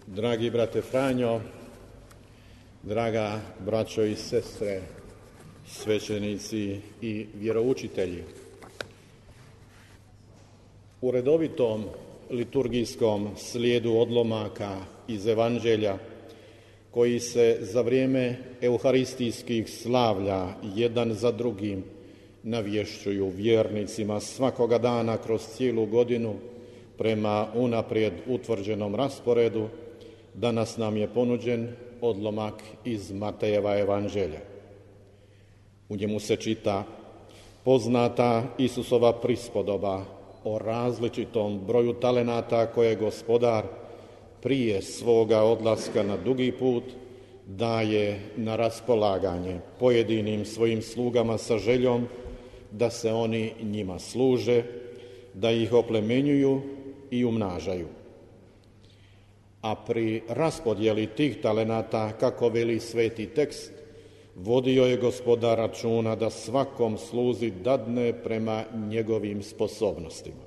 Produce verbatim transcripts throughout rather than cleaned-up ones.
Dragi brate Franjo, draga braćo i sestre, svećenici i vjeroučitelji. U redovitom liturgijskom slijedu odlomaka iz Evanđelja, koji se za vrijeme euharistijskih slavlja jedan za drugim navješćuju vjernicima svakoga dana kroz cijelu godinu prema unaprijed utvrđenom rasporedu, danas nam je ponuđen odlomak iz Matejeva Evanđelja. U njemu se čita poznata Isusova prispodoba o različitom broju talenata koje gospodar prije svoga odlaska na dugi put daje na raspolaganje pojedinim svojim slugama sa željom da se oni njima služe, da ih oplemenjuju i umnažaju. A pri raspodjeli tih talenata, kako veli sveti tekst, vodio je gospodar računa da svakom sluzi dadne prema njegovim sposobnostima.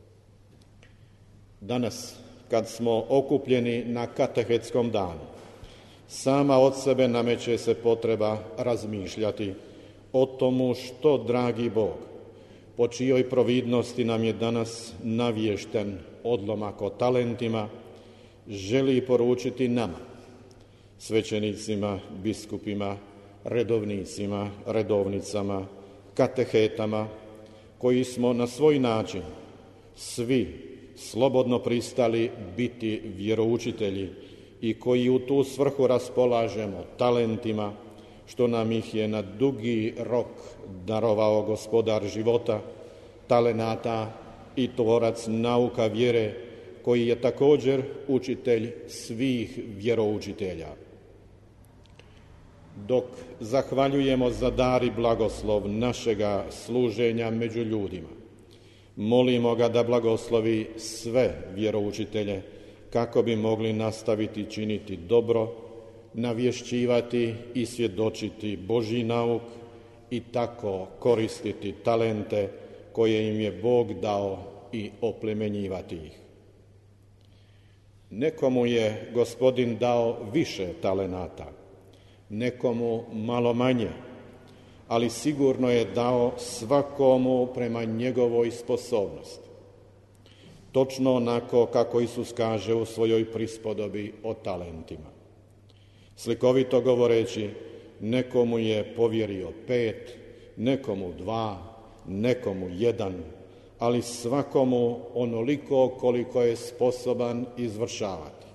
Danas, kad smo okupljeni na katehetskom danu, sama od sebe nameće se potreba razmišljati o tomu što, dragi Bog, po čijoj providnosti nam je danas navješten odlomak o talentima, želi poručiti nama, svećenicima, biskupima, redovnicima, redovnicama, katehetama, koji smo na svoj način svi slobodno pristali biti vjeroučitelji i koji u tu svrhu raspolažemo talentima, što nam ih je na dugi rok darovao gospodar života, talenata i tvorac nauka vjere, koji je također učitelj svih vjeroučitelja. Dok zahvaljujemo za dar i blagoslov našega služenja među ljudima, molimo ga da blagoslovi sve vjeroučitelje kako bi mogli nastaviti činiti dobro, navješćivati i svjedočiti Božji nauk i tako koristiti talente koje im je Bog dao i oplemenjivati ih. Nekomu je Gospodin dao više talenata, nekomu malo manje, ali sigurno je dao svakomu prema njegovoj sposobnosti. Točno onako kako Isus kaže u svojoj prispodobi o talentima. Slikovito govoreći, nekomu je povjerio pet, nekomu dva, nekomu jedan, ali svakomu onoliko koliko je sposoban izvršavati.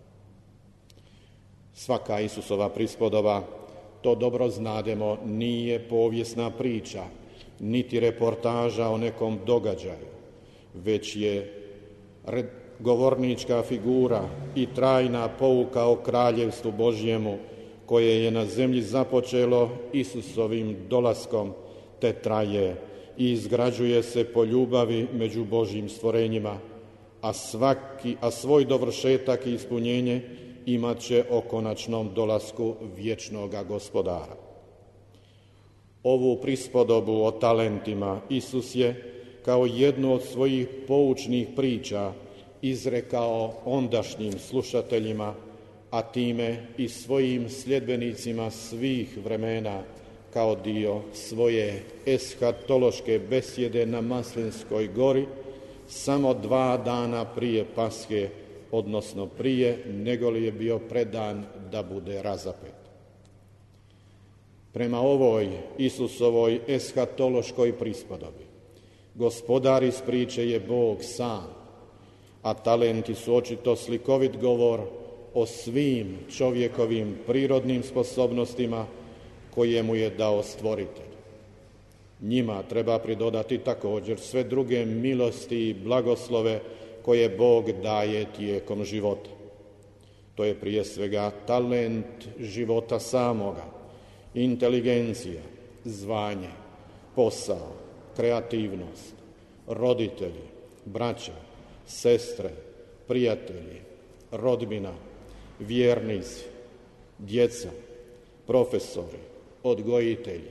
Svaka Isusova prispodoba, to dobro znademo, nije povijesna priča, niti reportaža o nekom događaju, već je govornička figura i trajna pouka o kraljevstvu Božjemu, koje je na zemlji započelo Isusovim dolaskom, te traje i izgrađuje se po ljubavi među Božjim stvorenjima, a, svaki, a svoj dovršetak i ispunjenje imat će o konačnom dolasku vječnoga gospodara. Ovu prispodobu o talentima Isus je kao jednu od svojih poučnih priča izrekao ondašnjim slušateljima, a time i svojim sljedbenicima svih vremena kao dio svoje eshatološke besjede na Maslinskoj gori, samo dva dana prije Paske, odnosno prije nego li je bio predan da bude razapet. Prema ovoj Isusovoj eshatološkoj prispodobi, gospodar iz priče je Bog sam, a talenti su očito slikovit govor o svim čovjekovim prirodnim sposobnostima koje mu je dao stvoritelj. Njima treba pridodati također sve druge milosti i blagoslove koje Bog daje tijekom života. To je prije svega talent života samoga, inteligencija, zvanje, posao, kreativnost, roditelji, braća, sestre, prijatelji, rodbina, vjernici, djeca, profesori, odgojitelji,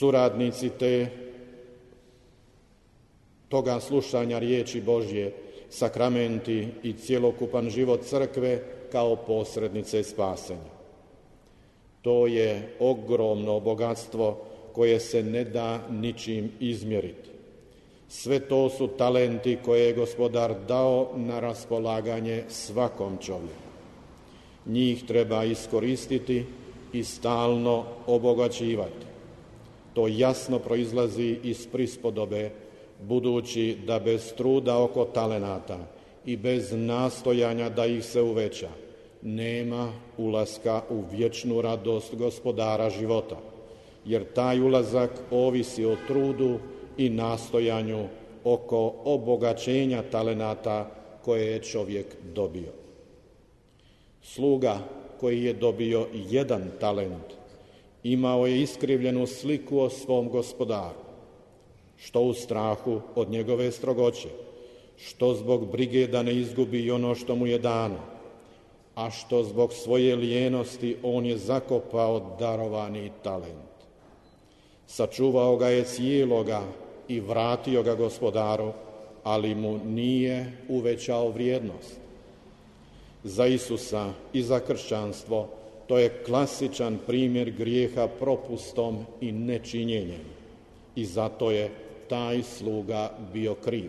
suradnici te toga slušanja riječi Božje sakramenti i cjelokupan život crkve kao posrednice spasenja. To je ogromno bogatstvo koje se ne da ničim izmjeriti. Sve to su talenti koje je Gospodar dao na raspolaganje svakom čovjeku. Njih treba iskoristiti i stalno obogaćivati. To jasno proizlazi iz prispodobe, budući da bez truda oko talenata i bez nastojanja da ih se uveća, nema ulaska u vječnu radost Gospodara života, jer taj ulazak ovisi o trudu i nastojanju oko obogaćenja talenata koje je čovjek dobio. Sluga koji je dobio jedan talent imao je iskrivljenu sliku o svom gospodaru, što u strahu od njegove strogoće, što zbog brige da ne izgubi i ono što mu je dano, a što zbog svoje lijenosti on je zakopao darovani talent. Sačuvao ga je cijeloga i vratio ga Gospodaru, ali mu nije uvećao vrijednost. Za Isusa i za kršćanstvo to je klasičan primjer grijeha propustom i nečinjenjem, i zato je taj sluga bio kriv.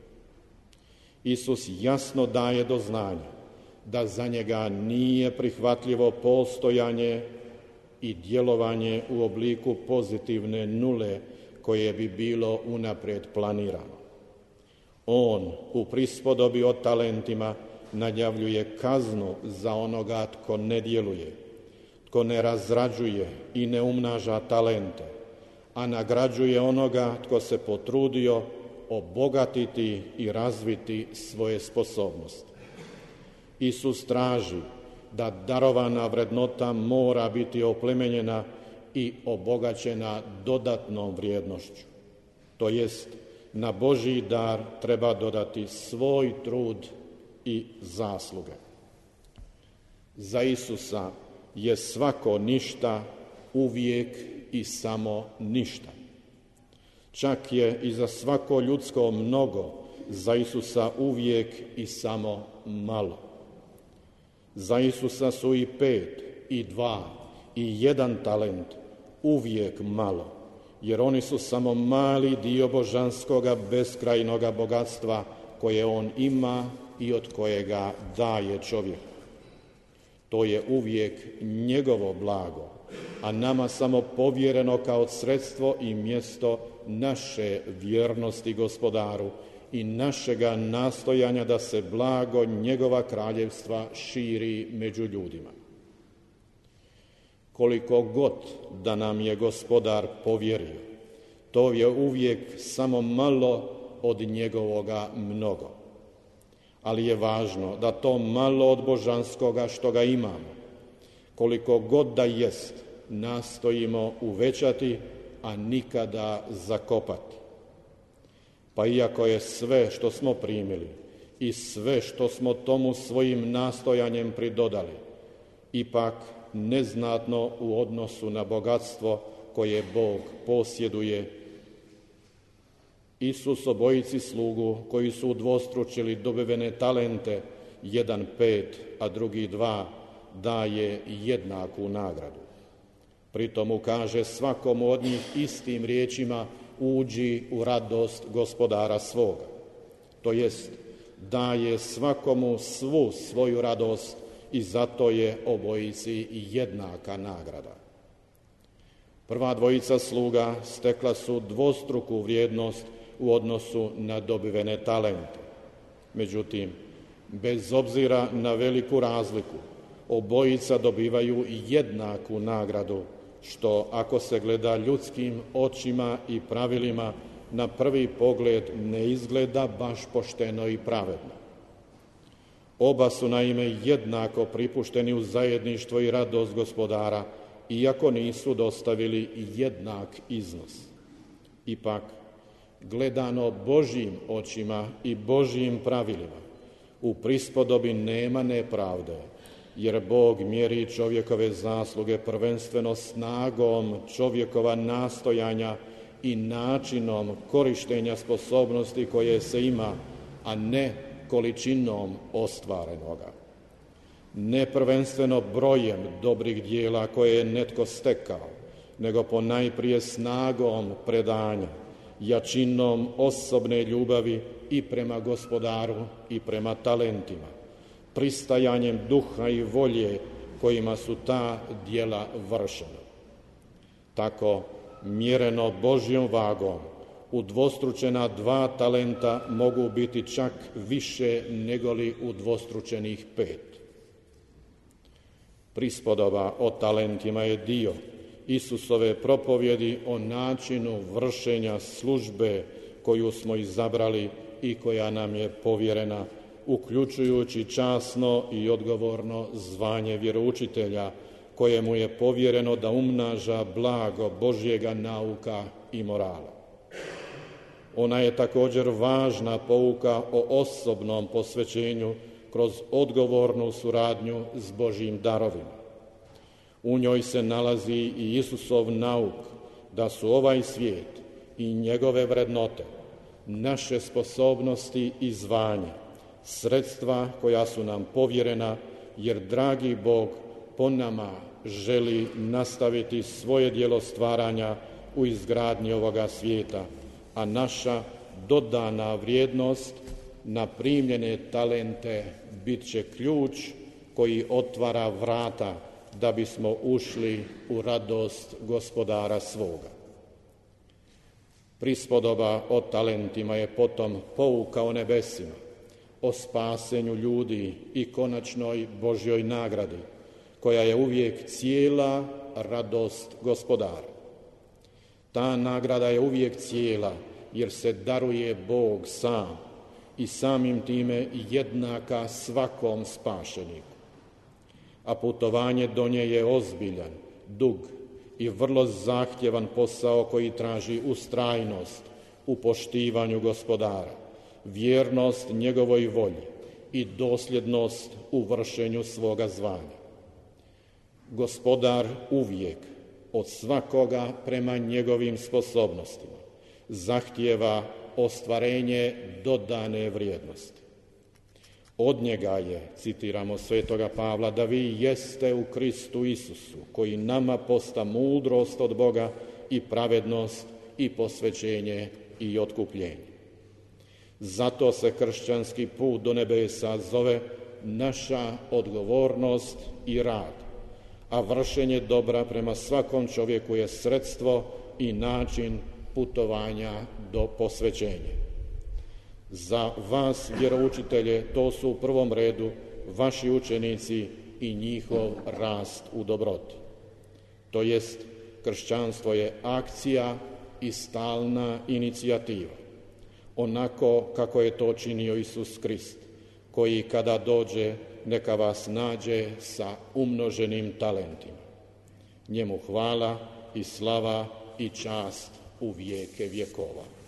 Isus jasno daje do znanja da za njega nije prihvatljivo postojanje i djelovanje u obliku pozitivne nule koje bi bilo unaprijed planirano. On u prispodobi o talentima najavljuje kaznu za onoga tko ne djeluje, tko ne razrađuje i ne umnaža talente, a nagrađuje onoga tko se potrudio obogatiti i razviti svoje sposobnosti. Isus traži da darovana vrednota mora biti oplemenjena i obogaćena dodatnom vrijednošću. To jest, na Božji dar treba dodati svoj trud i zasluge. Za Isusa je svako ništa uvijek i samo ništa. Čak je i za svako ljudsko mnogo, za Isusa uvijek i samo malo. Za Isusa su i pet, i dva, i jedan talent uvijek malo, jer oni su samo mali dio božanskoga beskrajnoga bogatstva koje on ima i od kojega daje čovjek. To je uvijek njegovo blago, a nama samo povjereno kao sredstvo i mjesto naše vjernosti Gospodaru i našega nastojanja da se blago njegova kraljevstva širi među ljudima. Koliko god da nam je Gospodar povjerio, to je uvijek samo malo od njegovoga mnogo. Ali je važno da to malo od božanskoga što ga imamo, koliko god da jest, nastojimo uvećati, a nikada zakopati. Pa iako je sve što smo primili i sve što smo tomu svojim nastojanjem pridodali, ipak neznatno u odnosu na bogatstvo koje Bog posjeduje. Isus obojici slugu koji su udvostručili dobivene talente, jedan pet, a drugi dva, daje jednaku nagradu. Pritom mu kaže svakomu od njih istim riječima: uđi u radost Gospodara svoga. To jest, daje svakomu svu svoju radost i zato je obojici jednaka nagrada. Prva dvojica sluga stekla su dvostruku vrijednost u odnosu na dobivene talente. Međutim, bez obzira na veliku razliku, obojica dobivaju jednaku nagradu, što ako se gleda ljudskim očima i pravilima, na prvi pogled ne izgleda baš pošteno i pravedno. Oba su naime jednako pripušteni u zajedništvo i radost Gospodara, iako nisu dostavili jednak iznos. Ipak, gledano Božjim očima i Božjim pravilima, u prispodobi nema nepravde, jer Bog mjeri čovjekove zasluge prvenstveno snagom čovjekova nastojanja i načinom korištenja sposobnosti koje se ima, a ne količinom ostvarenoga, ne prvenstveno brojem dobrih dijela koje je netko stekao, nego ponajprije snagom predanja, jačinom osobne ljubavi i prema Gospodaru i prema talentima, pristajanjem duha i volje kojima su ta djela vršena. Tako, mjereno Božjom vagom, udvostručena dva talenta mogu biti čak više negoli udvostručenih pet. Prispodoba o talentima je dio Isusove propovjedi o načinu vršenja službe koju smo izabrali i koja nam je povjerena, uključujući časno i odgovorno zvanje vjeroučitelja, kojemu je povjereno da umnaža blago Božjega nauka i morala. Ona je također važna pouka o osobnom posvećenju kroz odgovornu suradnju s Božjim darovima. U njoj se nalazi i Isusov nauk da su ovaj svijet i njegove vrednote, naše sposobnosti i zvanje, sredstva koja su nam povjerena, jer dragi Bog po nama želi nastaviti svoje djelo stvaranja u izgradnji ovoga svijeta, a naša dodana vrijednost na primljene talente bit će ključ koji otvara vrata da bismo ušli u radost Gospodara svoga. Prispodoba o talentima je potom pouka o nebesima, o spasenju ljudi i konačnoj Božjoj nagradi, koja je uvijek cijela radost Gospodara. Ta nagrada je uvijek cijela, jer se daruje Bog sam i samim time jednaka svakom spašeniku. A putovanje do nje je ozbiljan, dug i vrlo zahtjevan posao koji traži ustrajnost u poštivanju Gospodara, vjernost njegovoj volji i dosljednost u vršenju svoga zvanja. Gospodar uvijek od svakoga prema njegovim sposobnostima zahtijeva ostvarenje dodane vrijednosti. Od njega je, citiramo svetoga Pavla, da vi jeste u Kristu Isusu, koji nama posta mudrost od Boga i pravednost i posvećenje i otkupljenje. Zato se kršćanski put do nebesa zove naša odgovornost i rad, a vršenje dobra prema svakom čovjeku je sredstvo i način putovanja do posvećenja. Za vas, vjeroučitelje, to su u prvom redu vaši učenici i njihov rast u dobroti. To jest, kršćanstvo je akcija i stalna inicijativa, onako kako je to činio Isus Krist, koji kada dođe neka vas nađe sa umnoženim talentima. Njemu hvala i slava i čast u vijeke vjekova.